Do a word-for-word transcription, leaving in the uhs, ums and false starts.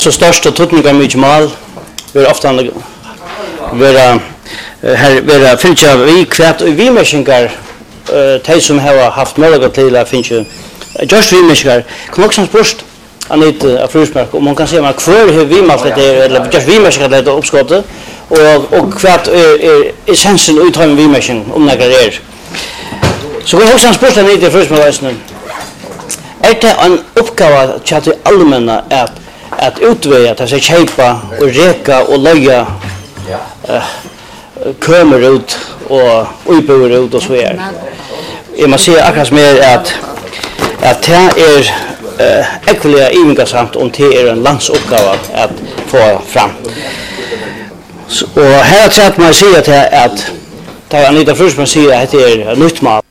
Så störst och tutningar mycket mal. Vi är ofta vara här vara fincha vi kvärt och vi mäskingar eh som har haft möjlighet till att fincha just vi mäskingar kan också spust Anita Frusmark och man kan se man kvar hur vi måste det eller just vi mäskingar det uppskottet och och kvärt är essensen uttrycken vi mäskin om några är. Så vi också spust Anita Frusmark är det en uppgåva att till allmänna att att utväga att sig köpa och reka och lägga eh kommer ut och uppbor ut och så är. Jag måste säga akkurat mer att att det är eh ekvaliga ingasamt om det är en landsuppgåva att få fram. Så, och här tror jag att man säger att att Anita Frusman säger att det är nytt mal.